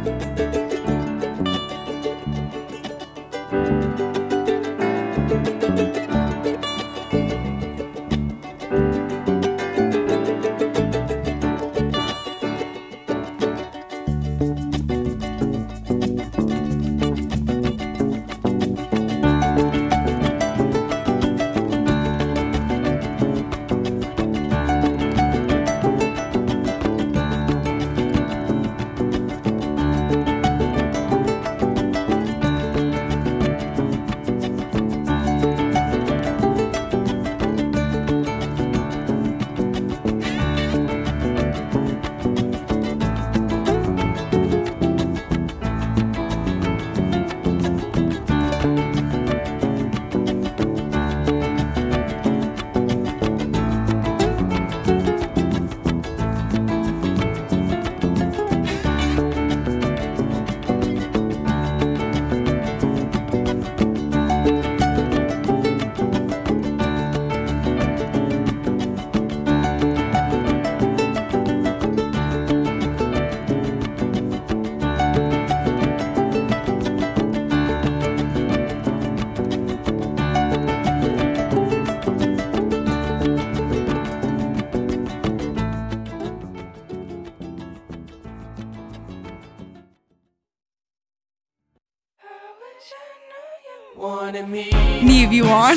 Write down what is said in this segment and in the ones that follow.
Neve, you on?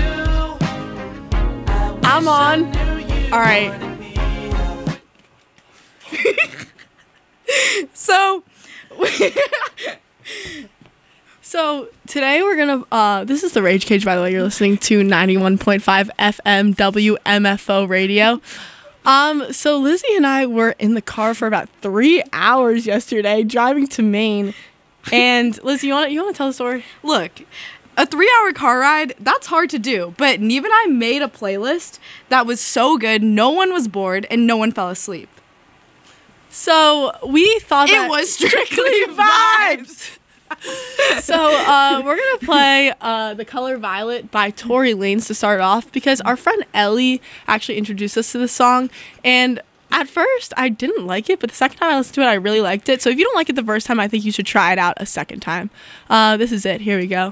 I'm on. All right. So today we're gonna. This is the Rage Cage, by the way. You're listening to 91.5 FM WMFO radio. So Lizzie and I were in the car for about 3 hours yesterday, driving to Maine. And Lizzie, you want to tell the story? Look, a 3-hour car ride, that's hard to do. But Neve and I made a playlist that was so good, no one was bored, and no one fell asleep. So we thought it was strictly vibes. So we're going to play The Color Violet by Tory Lanez to start off, because our friend Ellie actually introduced us to the song. And at first, I didn't like it, but the second time I listened to it, I really liked it. So if you don't like it the first time, I think you should try it out a second time. This is it. Here we go.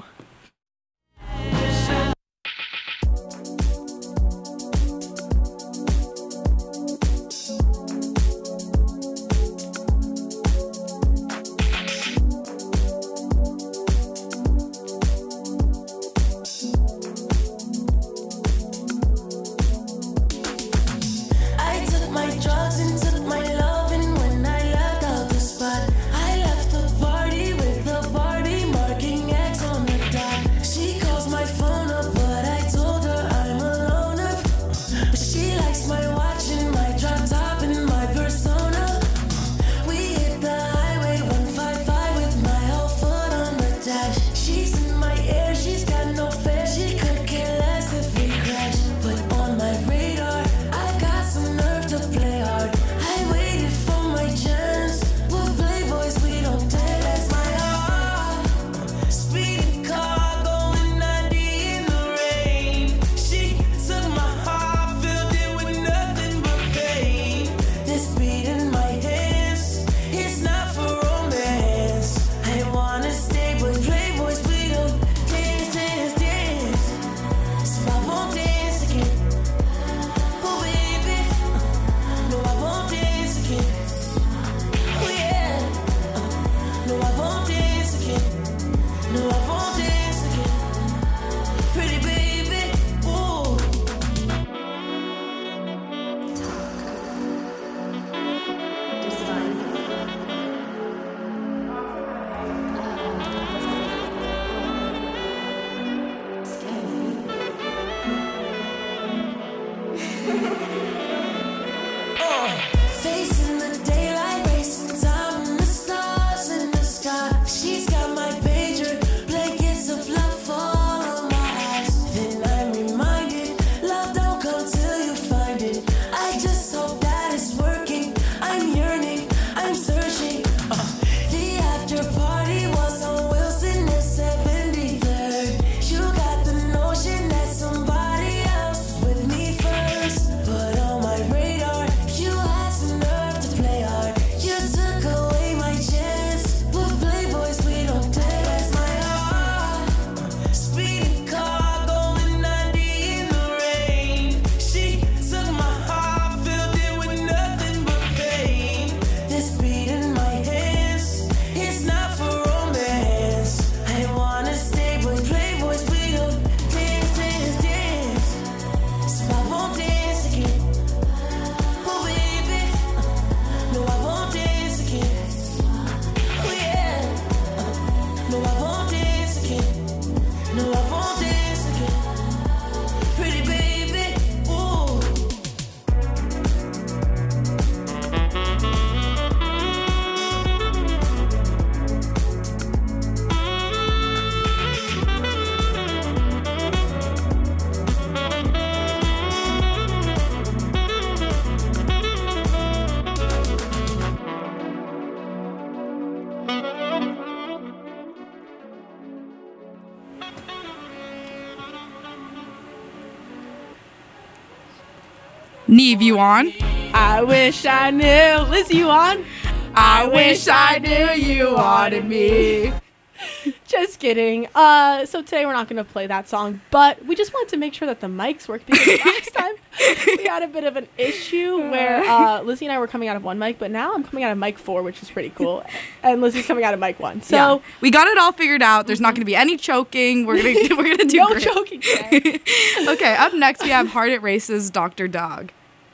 Neve, you on? I wish I knew. Lizzie, you on? I wish I knew you wanted me. Just kidding. So today we're not going to play that song, but we just wanted to make sure that the mics work because last time we had a bit of an issue where Lizzie and I were coming out of one mic, but now I'm coming out of mic 4, which is pretty cool, and Lizzie's coming out of mic 1. So yeah. We got it all figured out. There's not going to be any choking. We're gonna do no great. choking today. Okay, up next we have Heart It Race's Dr. Dog.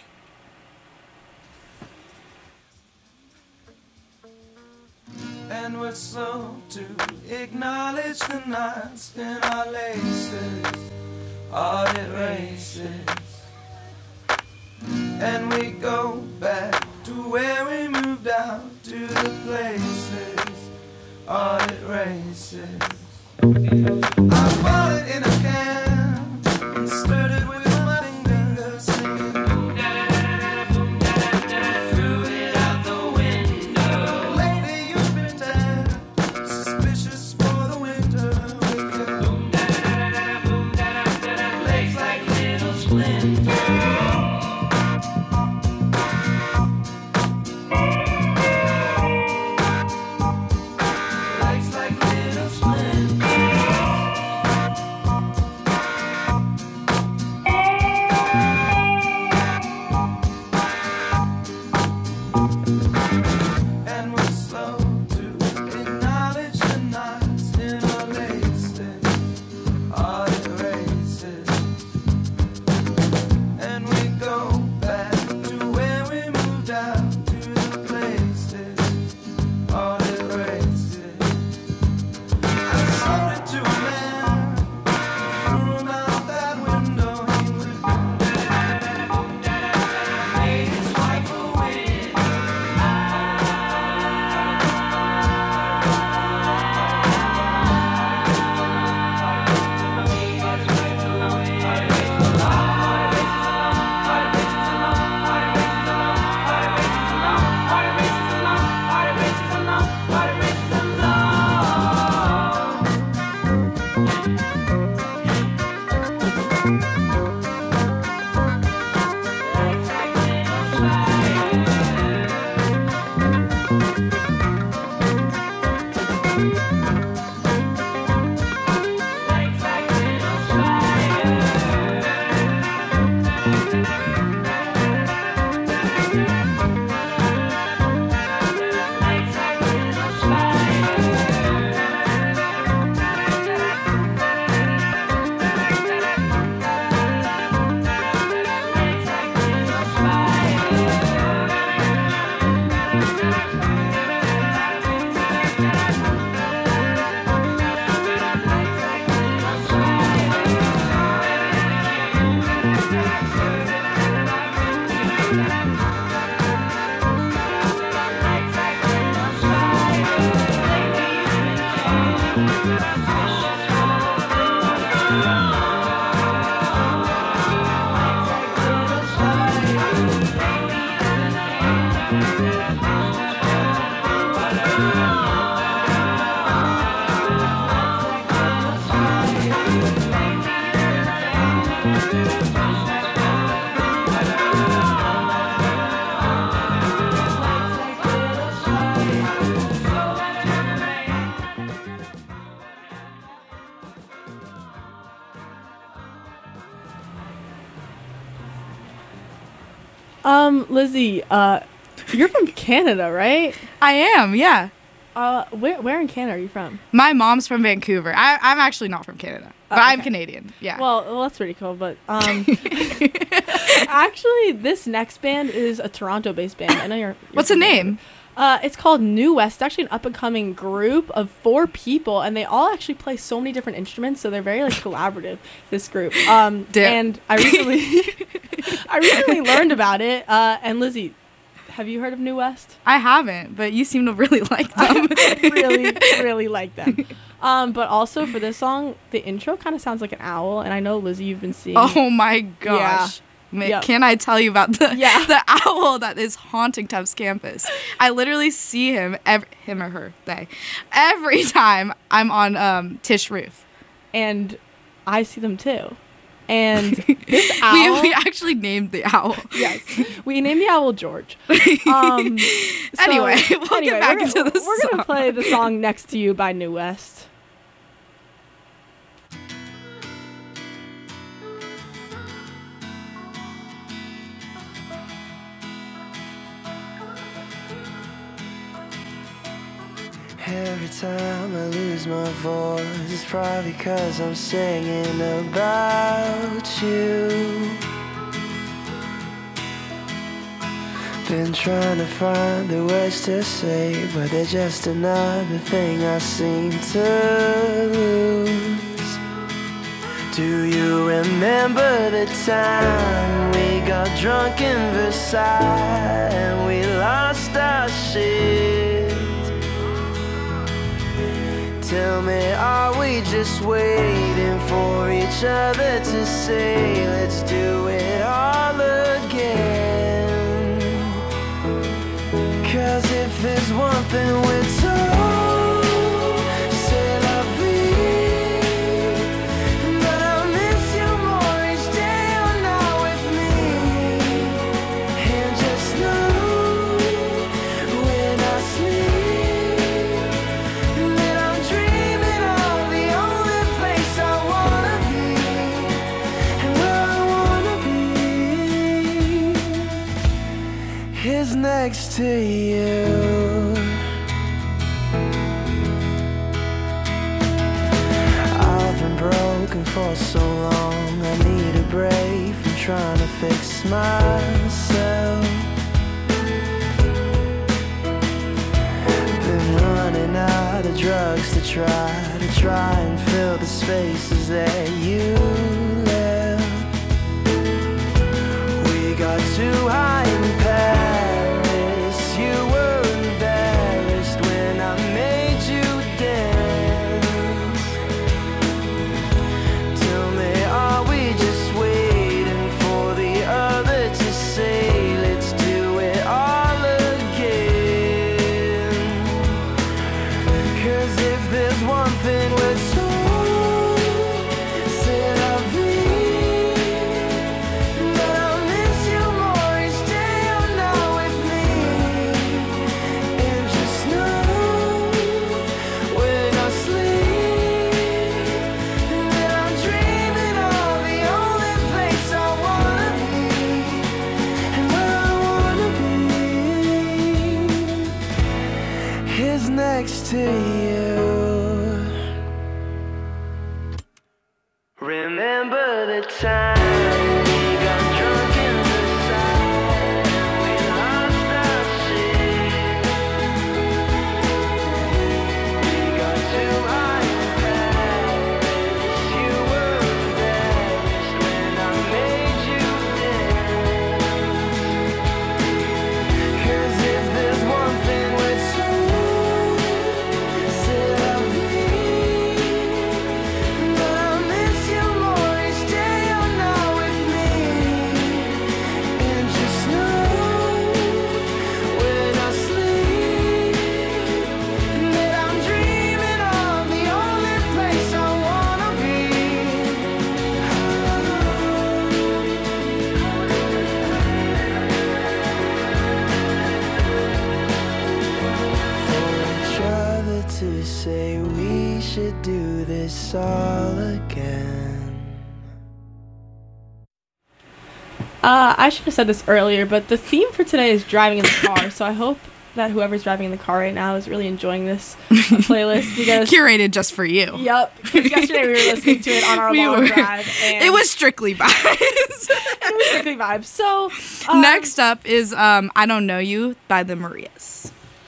And we're slow to acknowledge the knots in our laces, hearted races. And we go back to where we moved out to the places, hearted races. I bought it in a can and stirred it with my fingers, singing. Lizzie, you're from Canada, right? I am, yeah. Where in Canada are you from? My mom's from Vancouver. I'm actually not from Canada, but I'm Canadian. Yeah. Well, that's pretty cool. But actually, this next band is a Toronto-based band. I know you're What's the name? It's called New West. It's actually an up-and-coming group of 4 people, and they all actually play so many different instruments, so they're very like collaborative. This group. And I recently learned about it. And Lizzie, have you heard of New West? I haven't, but you seem to really like them. really like them. But also for this song, the intro kind of sounds like an owl, and I know Lizzie, you've been seeing. Oh my gosh. Yeah. Yep. Can I tell you about the owl that is haunting Tufts campus? I literally see him, him or her, they, every time I'm on Tisch roof. And I see them too. And this owl, we actually named the owl. yes, we named the owl George. Anyway, we'll get back into the We're song. gonna play the song "Next to You" by New West. Every time I lose my voice, it's probably because I'm singing about you. Been trying to find the words to say, but they're just another thing I seem to lose. Do you remember the time we got drunk in Versailles and we lost our shit? Tell me, are we just waiting for each other to say, let's do it all again? 'Cause if there's one thing we're told, c'est la vie. But I'll miss you more each day you're not with me. And just know, when I sleep, that I'm dreaming of the only place I wanna be, and where I wanna be is next to you. I've been broken for so long, I need a break from trying to fix myself. Been running out of drugs to try and fill the spaces that you left. We got too high in Paris, you were embarrassed when I made you dance. Tell me, are we just waiting for the other to say, let's do it all again? 'Cause if there's one thing we're told, c'est la vie. But I'll miss you more each day you're not with me. And just know, when I sleep, that I'm dreaming of the only place I wanna be, and where I wanna be is next to you. Remember the time we got drunk in Versailles and we lost our shit. We got too high in Paris, you were embarrassed when I made you dance. 'Cause if there's one thing we're told, c'est la vie. But I'll miss you more each day you're not with me. And just know, when I sleep, that I'm dreaming of the only place I wanna be. For each other to say we should do this all again. I should have said this earlier, but the theme for today is driving in the car. So I hope that whoever's driving in the car right now is really enjoying this playlist because Curated just for you. Yep, because yesterday we were listening to it on our We long were. drive, and It was strictly vibes. it was strictly vibes. So Next up is I Don't Know You by the Marias.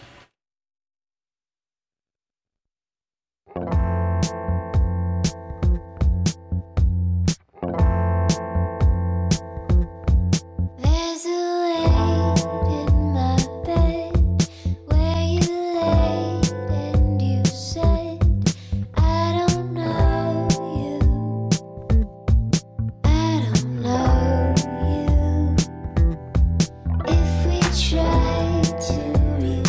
There's a light in my bed where you laid and you said, I don't know you. I don't know you. If we try to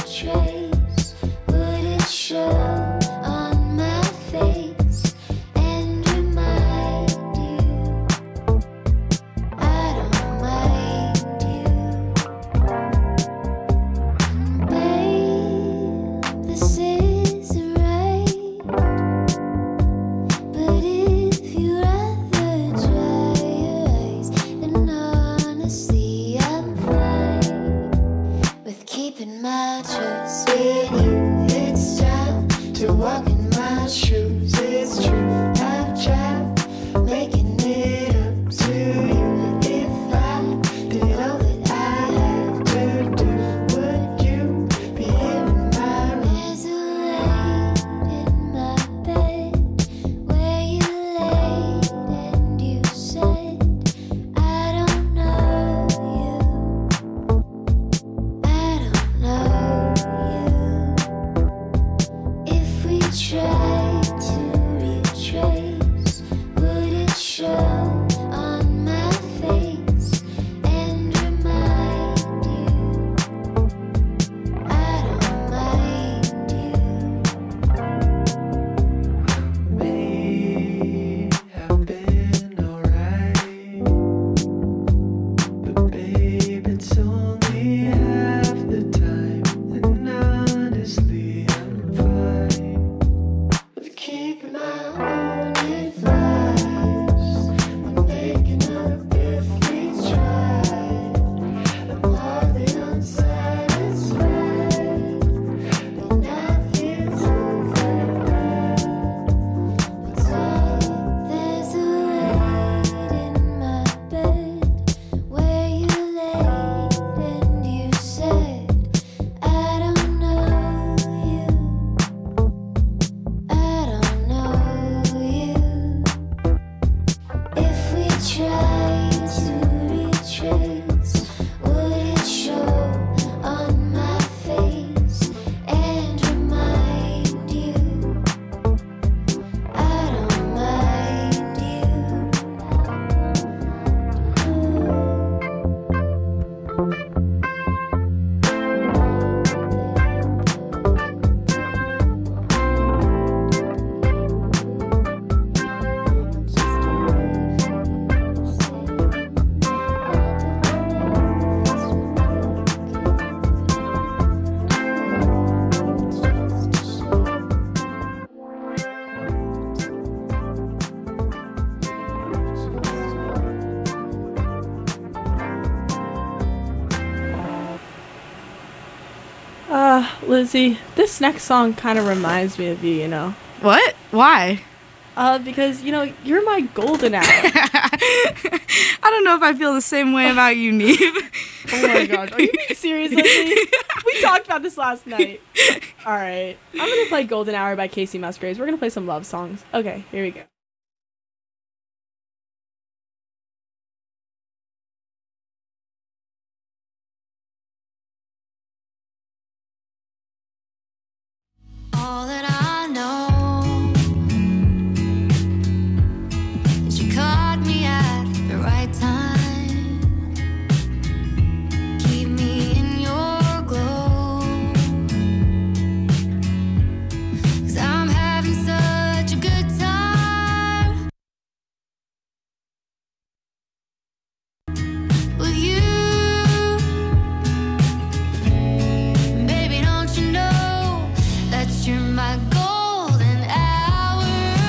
Lizzie, this next song kind of reminds me of you, you know? What? Why? Because, you know, you're my golden hour. I don't know if I feel the same way about you, Neve. Oh my gosh. Are you being serious, Lizzie? We talked about this last night. All right. I'm going to play Golden Hour by Casey Musgraves. We're going to play some love songs. Okay, here we go. All that I know is you caught me at the right time. Keep me in your glow, 'cause I'm having such a good time with you. Baby, don't you know that you're my golden hour,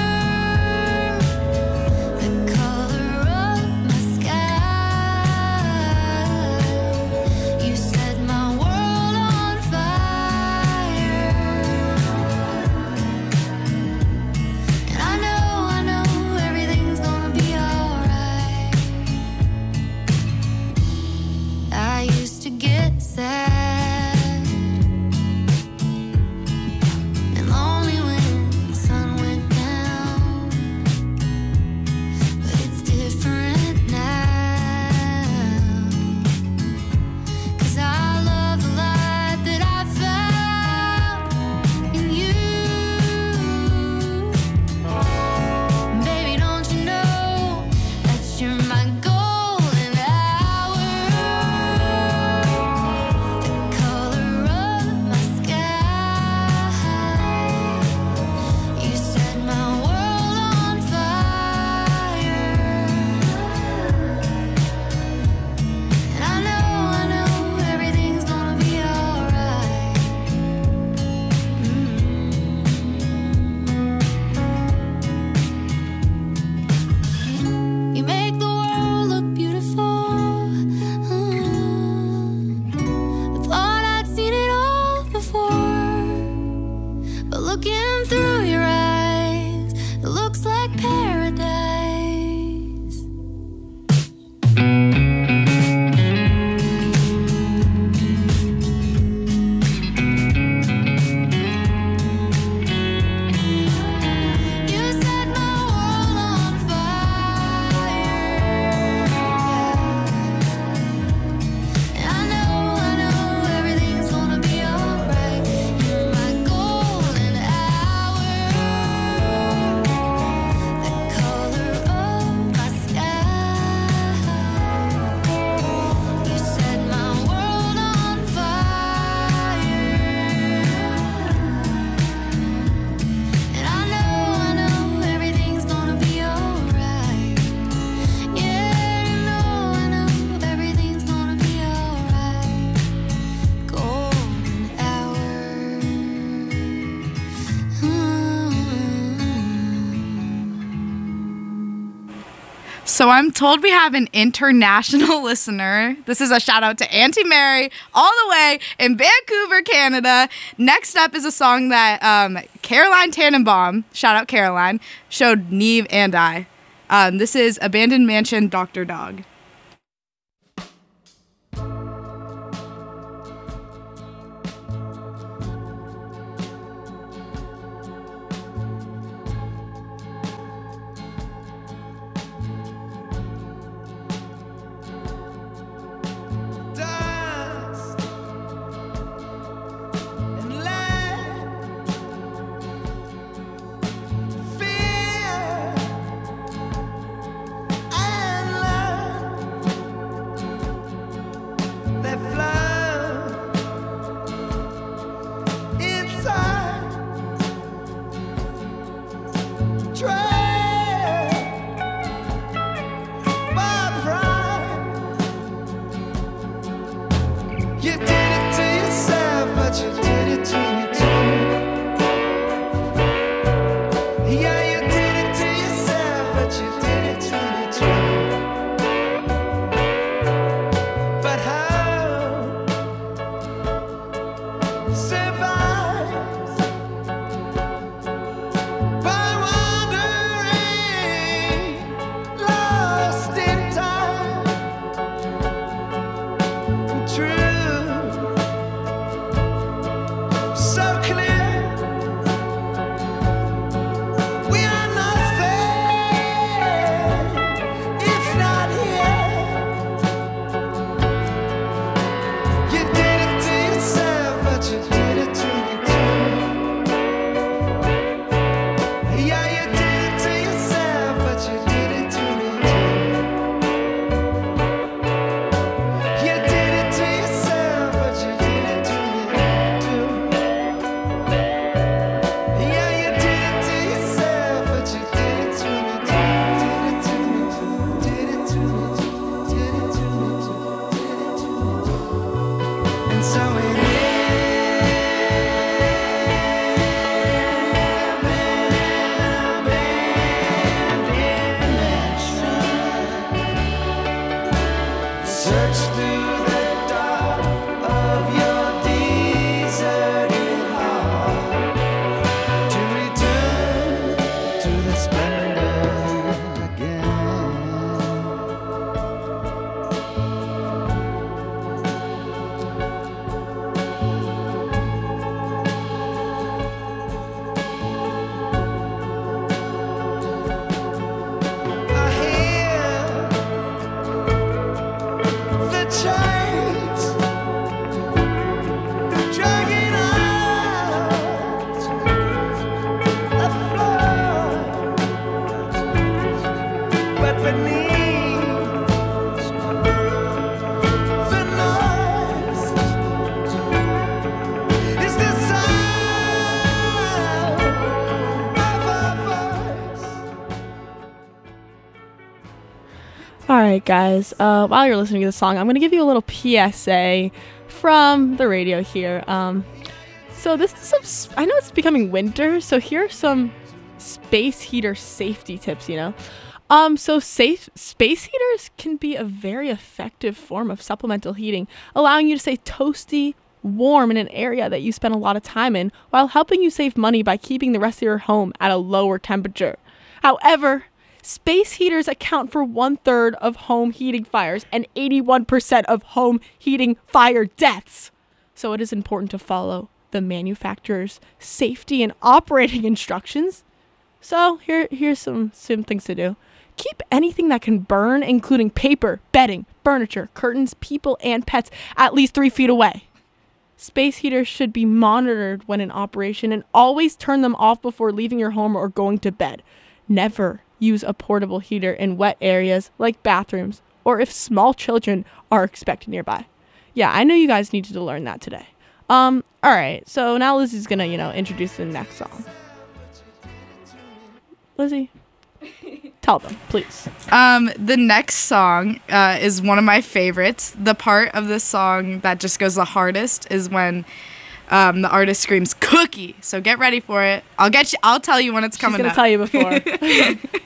the color of my sky. You set my world on fire, and I know everything's gonna be alright. I used to get sad and lonely when the sun went down, but it's different now, 'cause I love the light that I found in you. Baby, don't you know that you're my golden hour, the color of my sky. You set my world on fire, and I know everything's gonna be alright. You make the world look beautiful. I thought I'd seen it all before, but looking through your eyes, it looks like paradise. You set my world on fire, and I know everything's gonna be alright. You're my golden hour, the color of my sky. You set my world on fire, and I know everything's gonna be alright. Yeah, I know everything's gonna be alright. Golden hour. So I'm told we have an international listener. This is a shout out to Auntie Mary, all the way in Vancouver, Canada. Next up is a song that Caroline Tannenbaum, shout out Caroline, showed Neve and I. This is Abandoned Mansion, Dr. Dog. Dust and light, fear and love. right, guys. While you're listening to the song, I'm going to give you a little PSA from the radio here. So this is I know it's becoming winter, so here are some space heater safety tips, So space heaters can be a very effective form of supplemental heating, allowing you to stay toasty, warm in an area that you spend a lot of time in, while helping you save money by keeping the rest of your home at a lower temperature. However, space heaters account for 1/3 of home heating fires and 81% of home heating fire deaths. So it is important to follow the manufacturer's safety and operating instructions. So here's some things to do. Keep anything that can burn, including paper, bedding, furniture, curtains, people, and pets, at least 3 feet away. Space heaters should be monitored when in operation, and always turn them off before leaving your home or going to bed. Never use a portable heater in wet areas like bathrooms or if small children are expected nearby. Yeah, I know you guys needed to learn that today. All right, so now Lizzie's gonna, introduce the next song. Lizzie, tell them, please. The next song is one of my favorites. The part of the song that just goes the hardest is when the artist screams "cookie." So get ready for it. I'll tell you when it's coming up. She's gonna tell you before.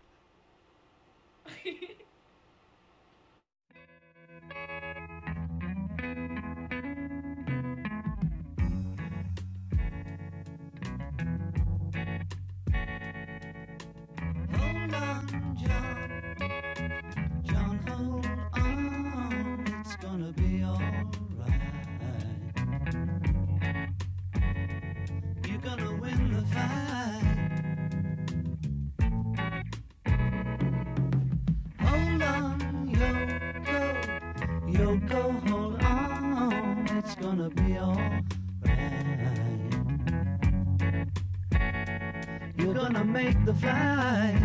Hold on, John, hold on, it's gonna be alright. You're gonna win the fight. Hold on, Yoko, hold on, it's gonna be alright. You're gonna make the flight.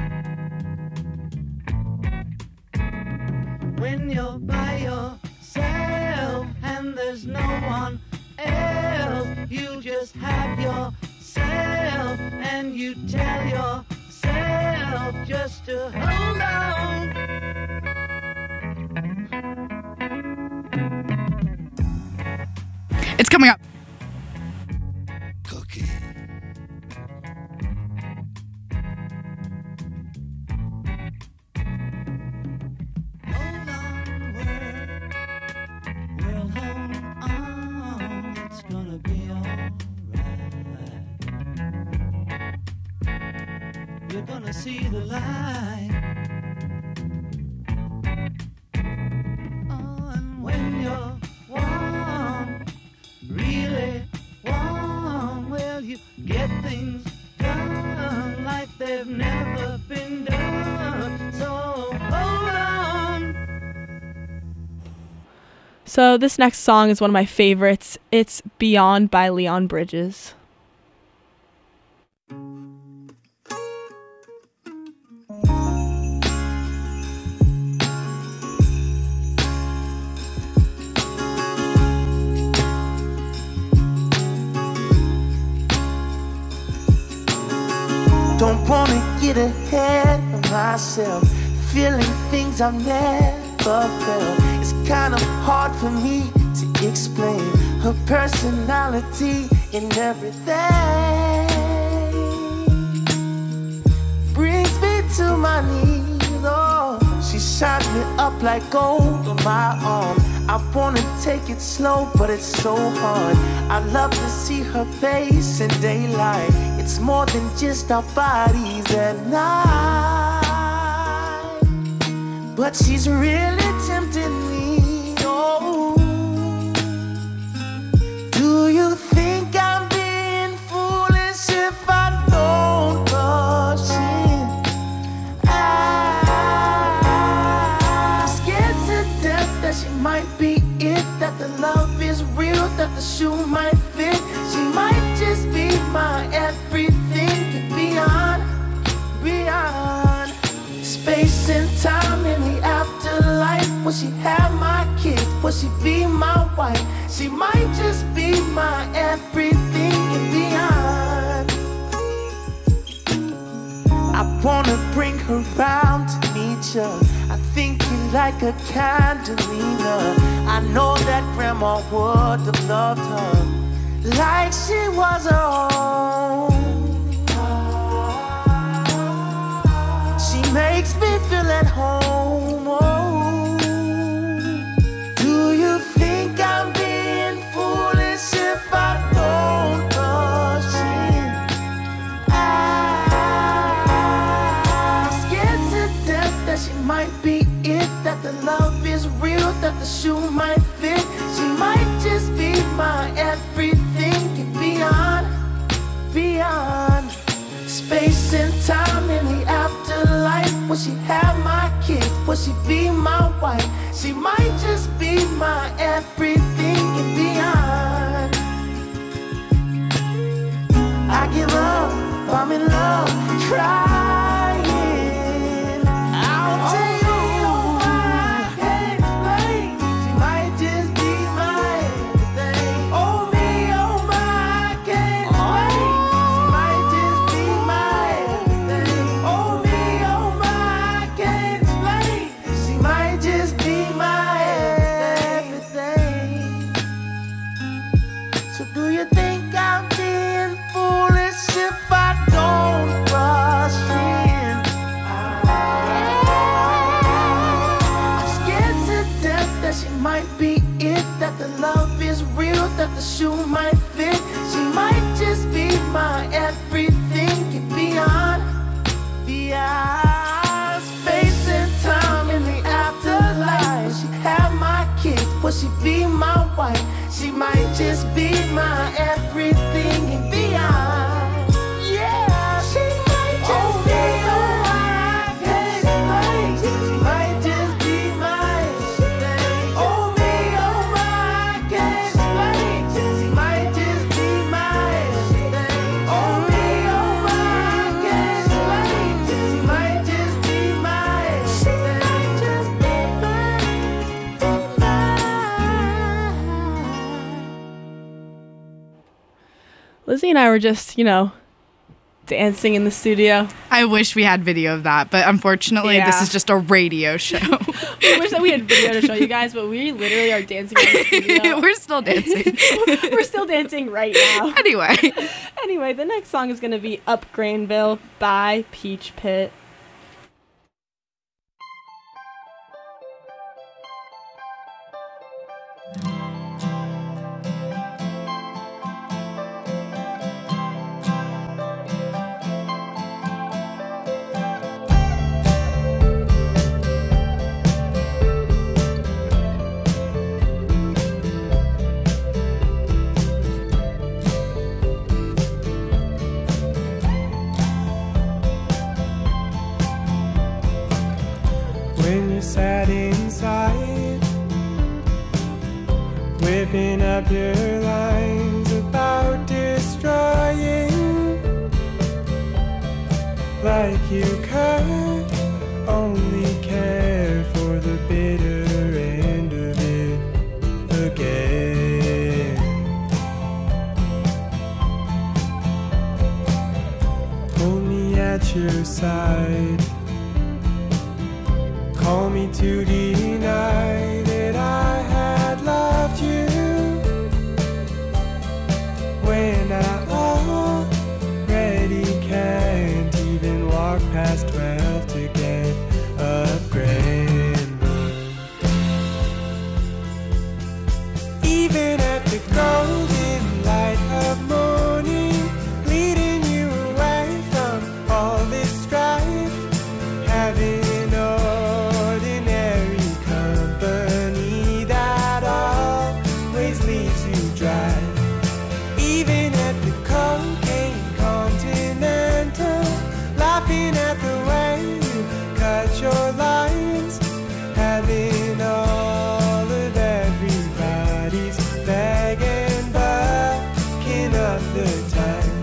When you're by yourself and there's no one else, you just have yourself and you tell yourself just to hold on. It's coming up. Cookie. You're gonna see the light. Oh, and when you're warm, really warm, well, you get things done like they've never been done. So hold on. So this next song is one of my favorites. It's Beyond by Leon Bridges. Don't wanna get ahead of myself, feeling things I've never felt. It's kind of hard for me to explain her personality and everything. Brings me to my knees, oh. She shines me up like gold on my arm. I wanna take it slow, but it's so hard. I love to see her face in daylight. It's more than just our bodies at night. But she's really tempting me, oh. Do you think I'm being foolish if I don't rush in? I'm scared to death that she might be it, that the love is real, that the shoe might fit. She might just be my everything, beyond space and time in the afterlife. Will she have my kids? Will she be my wife? She might just be my everything and beyond. I wanna bring her round to meet you. I think you like a candelina. I know that grandma would have loved her like she was her own. She makes me feel at home. Oh. Do you think I'm being foolish if I don't rush in? I'm scared to death that she might be it, that the love is real, that the shoe might fit. She might just be my everything and beyond, beyond space and time in the afterlife. Will she have my kids? Will she be my wife? She might just be my everything and beyond. I give up, I'm in love, trying. I'll tell you why I can't explain. She might just be my everything. Oh me, oh my, I can't explain. She might just be my everything. Oh me, oh my, I can't explain. She might just be my everything. So do you think I'm being foolish if I don't rush in? I'm scared to death that she might be it, that the love is real, that the shoe might fit. She might just be my everything and beyond, beyond space and time in the afterlife. Will she have my kids? Will she be my wife? She might just be my everything and beyond. Yeah, she might just be my everything. She might just be my everything. Oh me, oh my, I can't explain. She might just be my everything. Oh me, oh my, I can't explain. She might just be my everything. She might just be Lizzie and I were just, dancing in the studio. I wish we had video of that, but unfortunately, this is just a radio show. We wish that we had video to show you guys, but we literally are dancing in the studio. We're still dancing. We're still dancing right now. Anyway, The next song is going to be Up Granville by Peach Pit. When you sat inside, whipping up your lines about destroying, like you could only care for the bitter end of it again. Hold me at your side, call me to deny that I had loved you, when I already can't even walk past 12 to get up Granville. Even at the golden light of morning, leading you away from all this strife, having ordinary company that always leaves you dry. Even at the cocaine continental, laughing at the way you cut your lines, having all of everybody's bag and bucking up the time.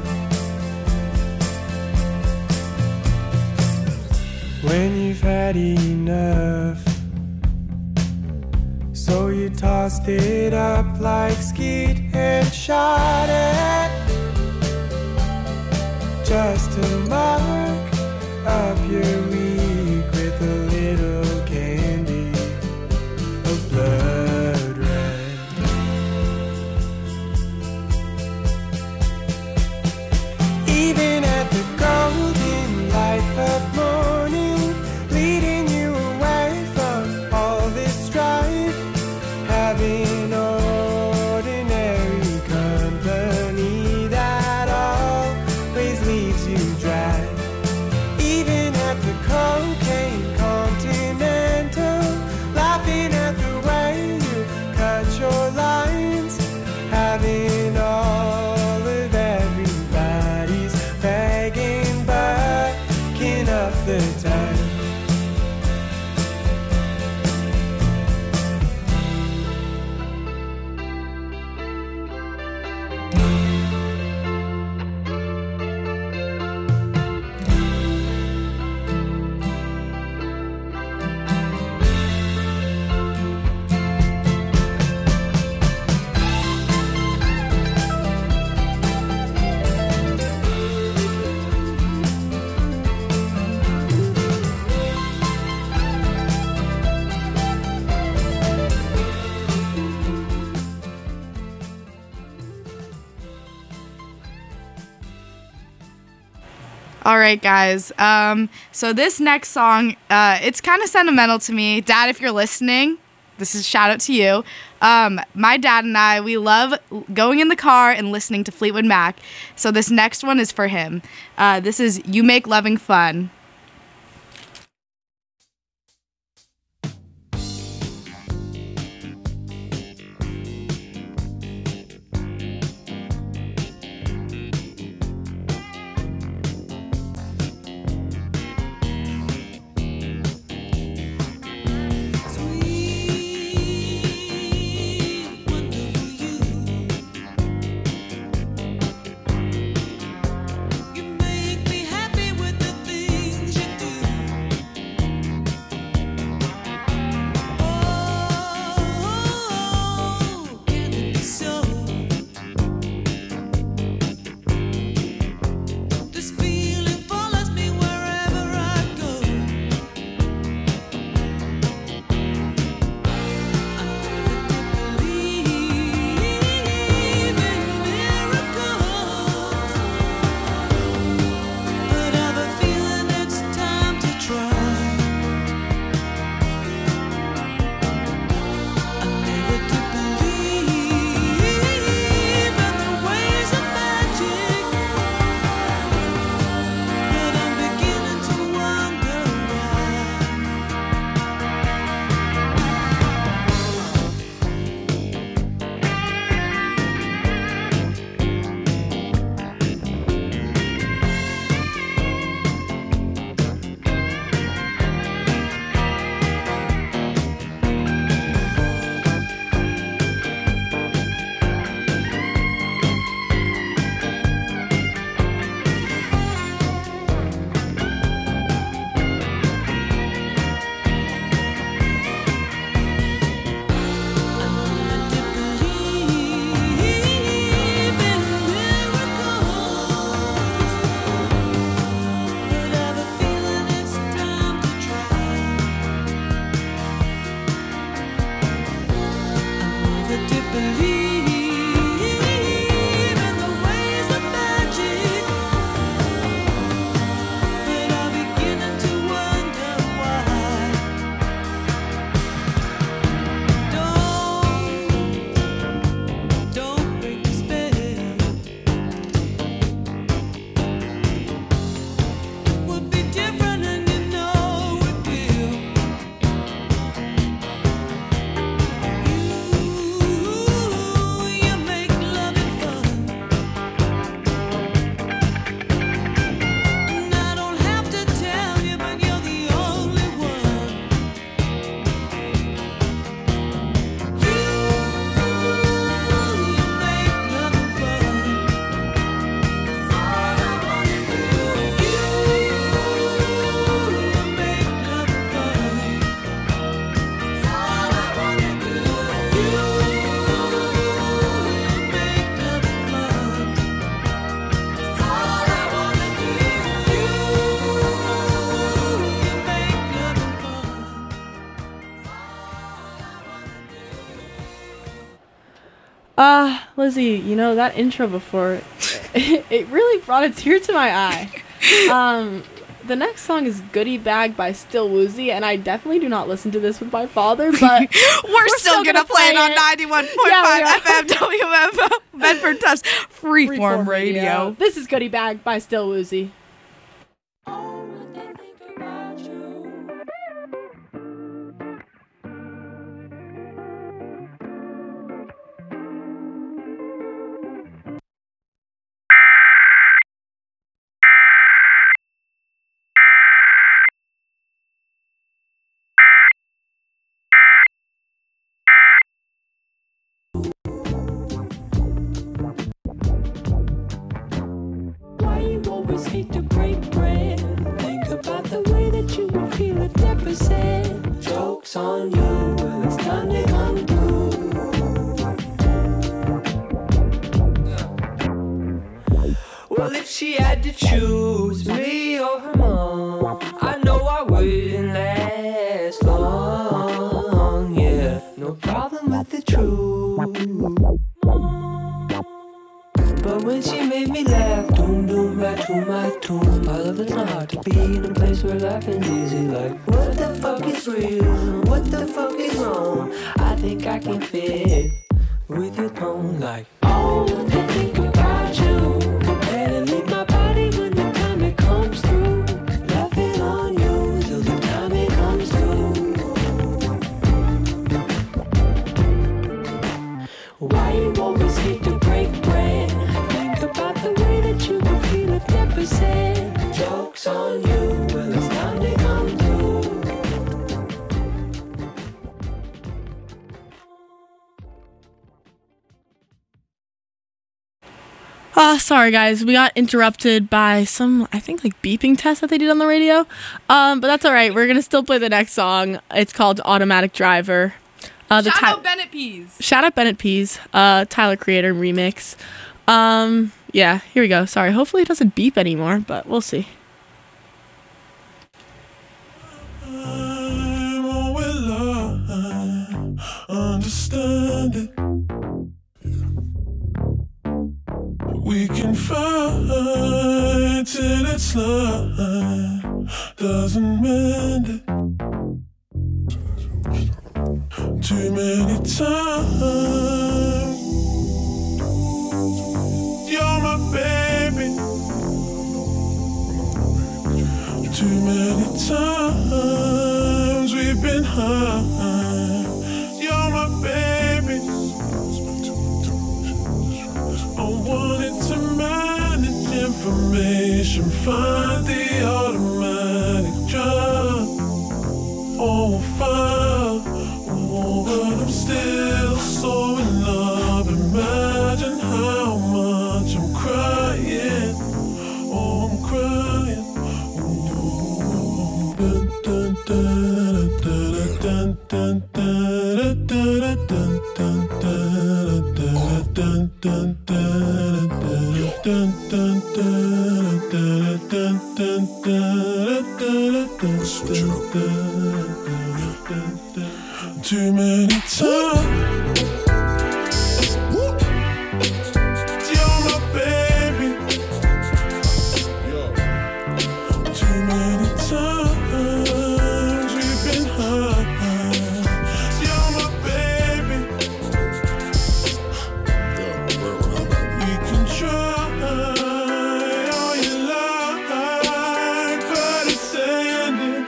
When you've had enough, so you tossed it up like skeet and shot it, just to mark up your week with a little candy. the time. All right, guys. So this next song, it's kind of sentimental to me. Dad, if you're listening, this is a shout out to you. My dad and I, we love going in the car and listening to Fleetwood Mac. So this next one is for him. This is You Make Loving Fun. Lizzie, you know, that intro before, it really brought a tear to my eye. The next song is Goodie Bag by Still Woozy, and I definitely do not listen to this with my father, but we're still gonna play it on 91.5 FM WMFM Bedford Tufts Freeform Radio. This is Goodie Bag by Still Woozy. Why you always hate to break bread? Think about the way that you would feel if never said. Joke's on you, well it's time to come through. Well, if she had to choose me or her mom, I know I wouldn't last long. Yeah, no problem with the truth. But when she made me laugh, doom doom right to my tune. All of it's not hard to be in a place where laughing's easy. Like, what the fuck is real? What the fuck is wrong? I think I can fit with your tone. Like, oh, I think about you. Better leave my body when the time it comes through. Laughing on you till the time it comes through. Why you always hate to break bread? Think about the way that you would feel if never said. Joke's on you, well it's time to come through. Sorry guys, we got interrupted by some, I think, like beeping test that they did on the radio. But that's all right. We're gonna still play the next song. It's called "Automatic Driver." Shout out Bennett Peas. Shout out Bennett Peas. Tyler Creator remix. Yeah, here we go. Sorry. Hopefully it doesn't beep anymore, but we'll see. I'm all well, I understand it. We can fight till it's light, doesn't mend it. Too many times, you're my baby. Too many times we've been high, you're my baby. I wanted to manage information, find the automatic drive. Oh, fine, oh, but I'm still so in love. Imagine how much I'm crying. Oh, I'm crying. Oh, dun, dun, dun, dun, dun, dun, dun, dun, dun, dun, dun, dun, dun, dun. Too many times, you're my baby. Too many times we've been high, you're my baby. We can try all you like, but it's ending.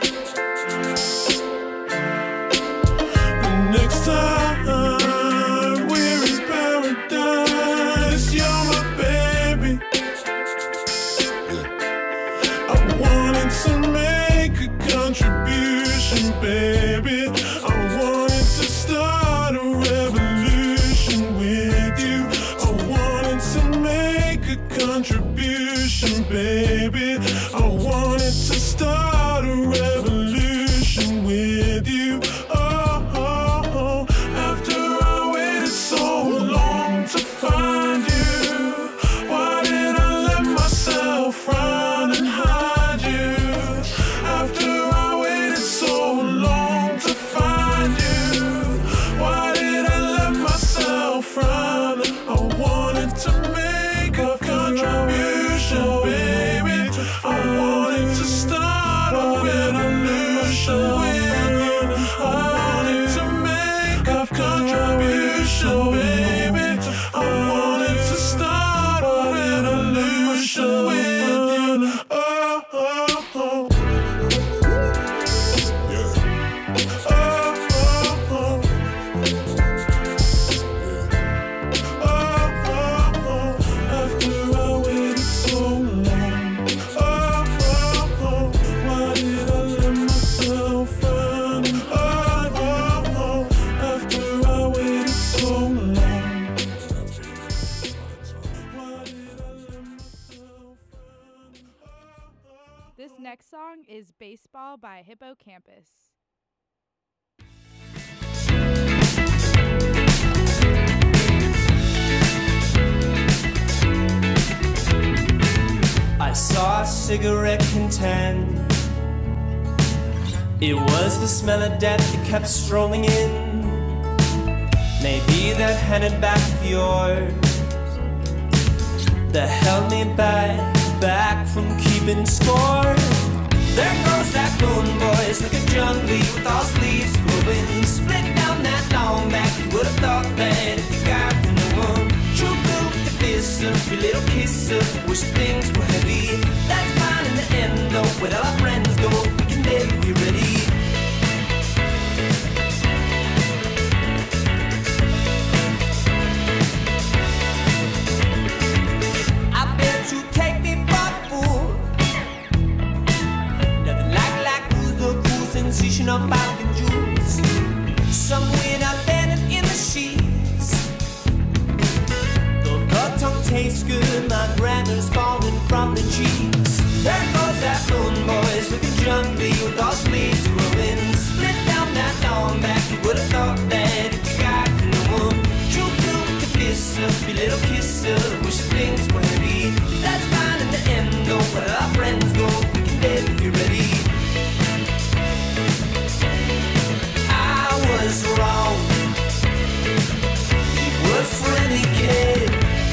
Next time we're in paradise, you're my baby. I wanted to make a contribution, baby. I wanted to start a revolution with you. I wanted to make a contribution, baby. I wanted to start a revolution with you. After I waited so long to find you, why did I let myself run and hide you? After I waited so long to find you, why did I let myself run? I wanted to make a contribution, baby. I This next song is Baseball by Hippocampus. I saw a cigarette contend. It was the smell of death that kept strolling in. Maybe that handed back of yours that held me back from keeping score. There goes that moon, boys, like a jungle with all sleeves growing. Split down that long back, you would have thought that if you got to know one. True blue with the fist up, your little kiss up, wish things were heavy. That's fine in the end, though, where all our friends go, we can live if you're ready. I bet you take me for a fool. Nothing like who's the cool sensation of Falcon Juice. Some wind I landed in the sheets. The tongue tastes good, my grandar's falling from the cheeks. There goes that moon, boys, looking jumpy with all sleeves growing. Split down that long back, you would have thought that if you got to know one. True blue with the fist up, your little kiss up, wish things were heavy. That's fine in the end, though, where our friends go, we can live if you're ready. I was wrong, you were a friendly kid.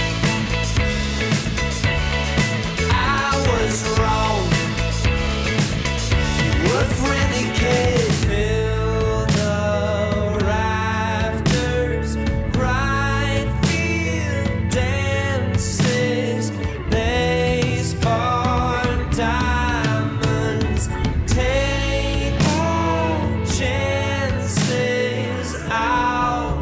I was wrong, you were a friendly kid. Fill the rafters, right field dances, baseball diamonds, take all chances out.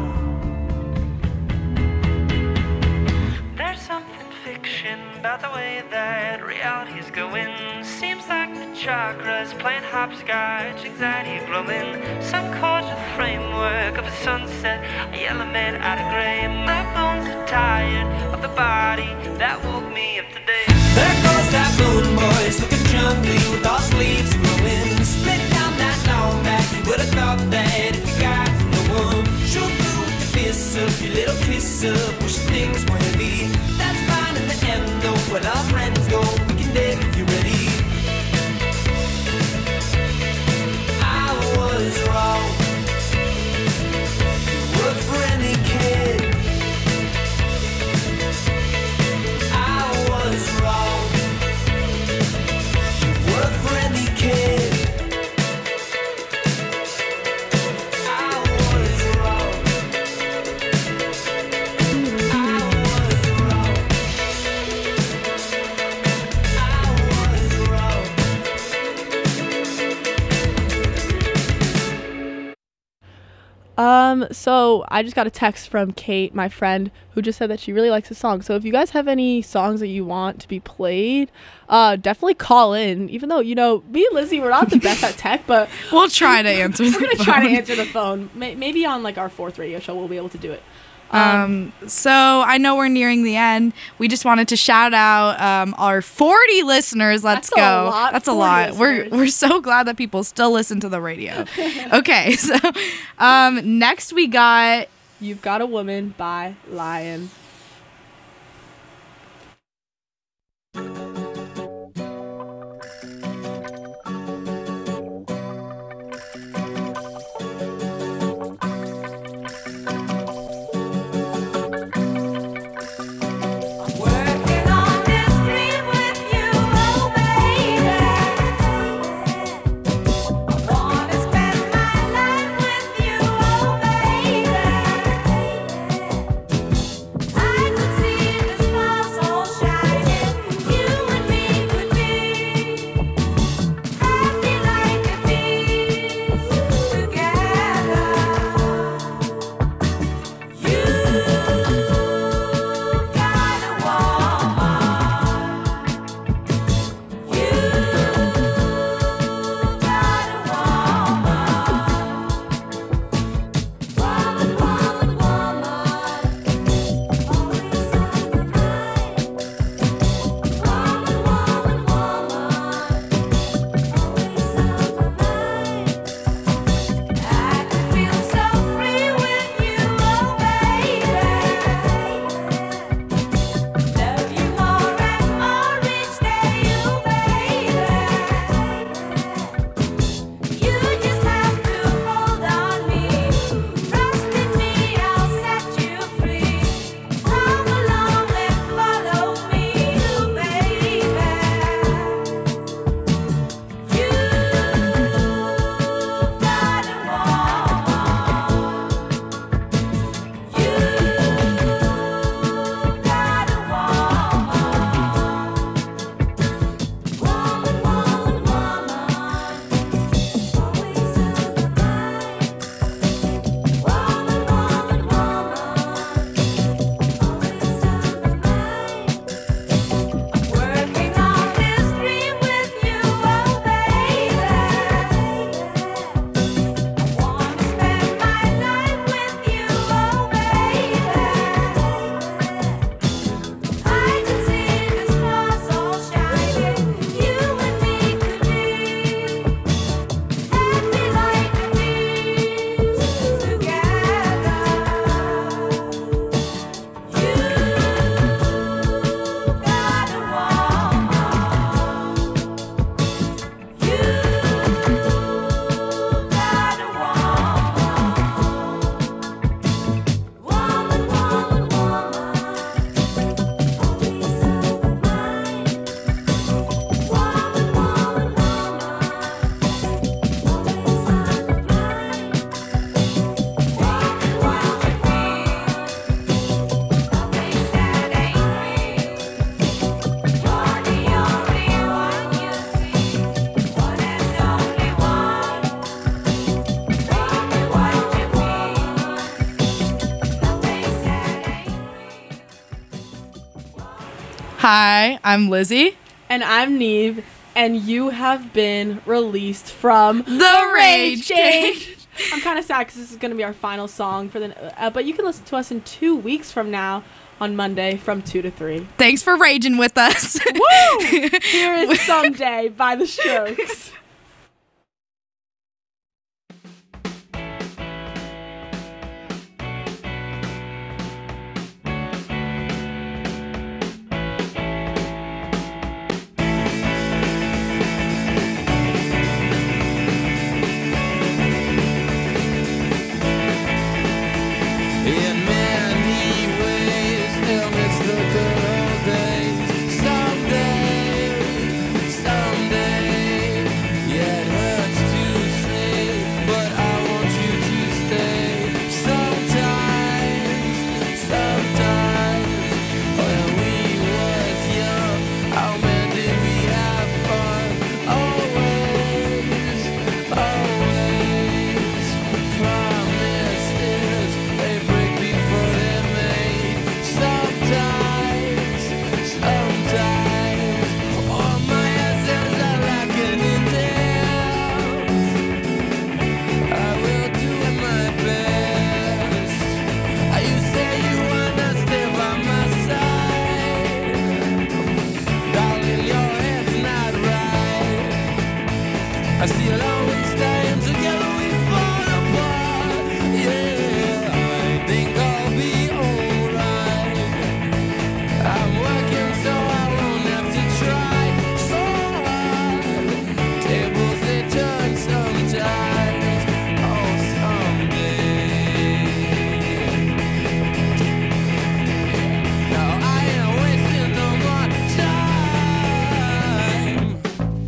There's something fiction about the way that reality's going. Seems like the chakras playing hopscotch, anxiety growing. Some cordial framework of a sunset, a yellow man out of gray. My bones are tired of the body that woke me up today. There goes that moon, boys, looking jumpy with all sleeves growing. Split down that long back, you would have thought that if you got to know one. True blue with the fist up, your little kiss up, wish things were heavy. That's fine in the end, though, where our friends go, we can live if you're ready. I was wrong, you were a friendly kid. I was wrong, you were a friendly kid. I was wrong, I was wrong, I was wrong. So I just got a text from Kate, my friend, who just said that she really likes the song. So if you guys have any songs that you want to be played, definitely call in. Even though, you know, me and Lizzie, we're not the best at tech, but We'll try to answer the we're going to phone. try to answer the phone. Maybe on like our 4th radio show, we'll be able to do it. So I know we're nearing the end. We just wanted to shout out our 40 listeners. Let's That's a go. lot, That's a 40 lot. listeners. We're so glad that people still listen to the radio. Okay, so next we got You've Got a Woman by Lion. Working on this dream with you, oh baby. Wanna spend my life with you, oh baby. Hi, I'm Lizzie. And I'm Neve, and you have been released from The Rage Cage. I'm kind of sad because this is going to be our final song for the. But you can listen to us in 2 weeks from now on Monday from 2 to 3. Thanks for raging with us. Woo! Here is Someday by The Strokes. In many ways, they'll miss the good old days. Someday, yeah, it hurts to say, but I want you to stay. Sometimes, when we was young, how man did we have fun? Always, promises, they break before they're made. Sometimes, all my answers are like an I will do my best. You say you wanna stay by my side, darling, your head's not right. I see it always time together we fall apart. Yeah, I think I'll be alright. I'm working so I won't have to try so hard. Tables they turn sometimes. Oh, someday. Now I ain't wasting no more time.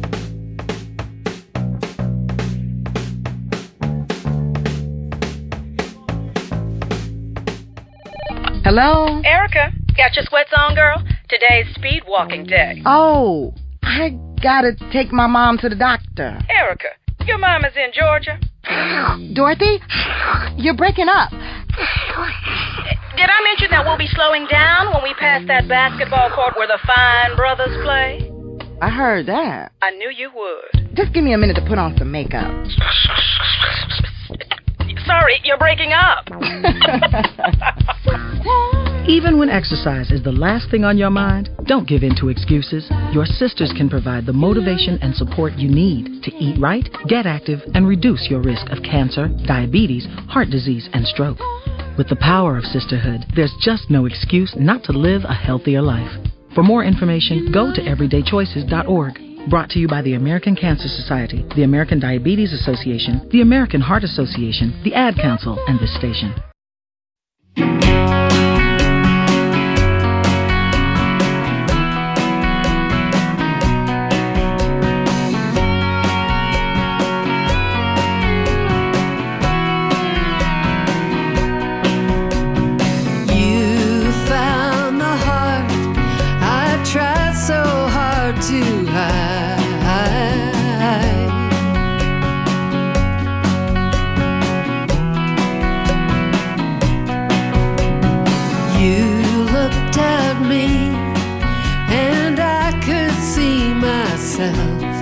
Hello? Erica, got your sweats on, girl? Today's speed walking day. Oh, I gotta take my mom to the doctor. Erica, your mom is in Georgia. Dorothy, you're breaking up. Did I mention that we'll be slowing down when we pass that basketball court where the fine brothers play? I heard that. I knew you would. Just give me a minute to put on some makeup. Sorry, you're breaking up. Even when exercise is the last thing on your mind, don't give in to excuses. Your sisters can provide the motivation and support you need to eat right, get active, and reduce your risk of cancer, diabetes, heart disease, and stroke. With the power of sisterhood, there's just no excuse not to live a healthier life. For more information, go to everydaychoices.org. Brought to you by the American Cancer Society, the American Diabetes Association, the American Heart Association, the Ad Council, and this station. You found the heart I tried so hard to hide. You looked at me and I could see myself